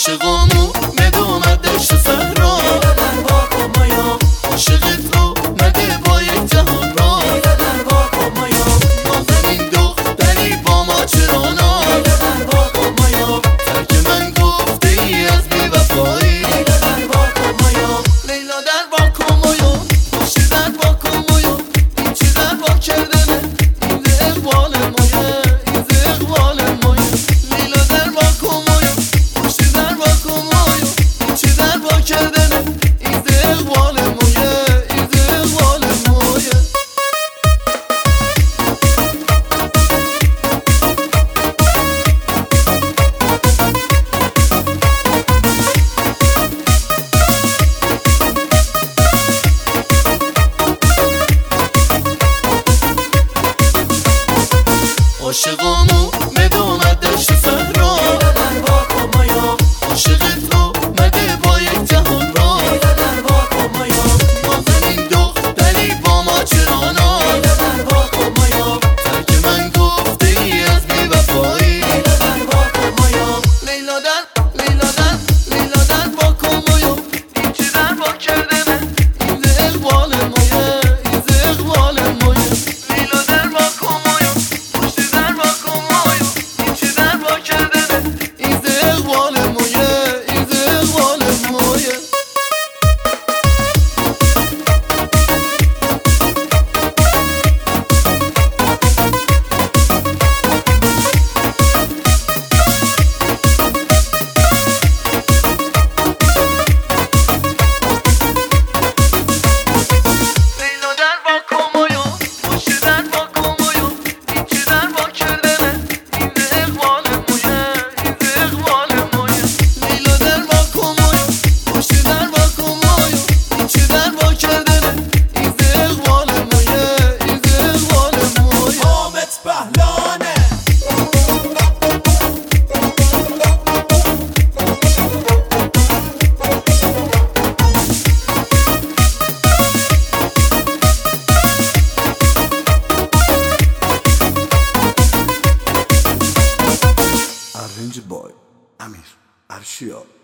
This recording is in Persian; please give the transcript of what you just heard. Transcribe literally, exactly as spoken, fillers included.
عاشقامو مدومد دشت و صحرا در واقع مایا عاشقت رو مده با یک جهان را در واقع مایا نازنین دختری با ما چرانا در واقع مایا ترک من گفته ای از بی وفایی در واقع مایا لیلا در واقع مایا خوشی در واقع مایا این چی در واقع کردنه این ده اقبال مایه این ده اقبال مایه لیلا در واقع مایا خوشی در واقع مایا این چی در واقع کردنه این ده اقبال مایه این ده اقبال مایه عاشقامو مدومد دشت و صحرا در واقع مایا عاشقت رو مده با یک جهان را در واقع مایا نازنین دختری با ما چرانا در واقع مایا ترک من گفته ای از بی وفایی در واقع مایا لیلا در لیلا در لیلا در واقع مایا این چی در واقع کردنه این ده اقبال مایه این ده اقبال مایه لیلا در واقع مایا خوشی در واقع مایا این چی در واقع کردنه این ده اقبال مایه این ده اقبال مایه لیلا در واقع مایا خوشی در واقع مایا این چی در واقع کردنه این ده اقبال مایه این ده اقبال مایه لیلا در واقع مایا خوشی در واقع مایا این چی در واقع کردنه این ده اقبال مایه این ده اقبال مایه حامد پهلانه Arrange boy Amir Arshia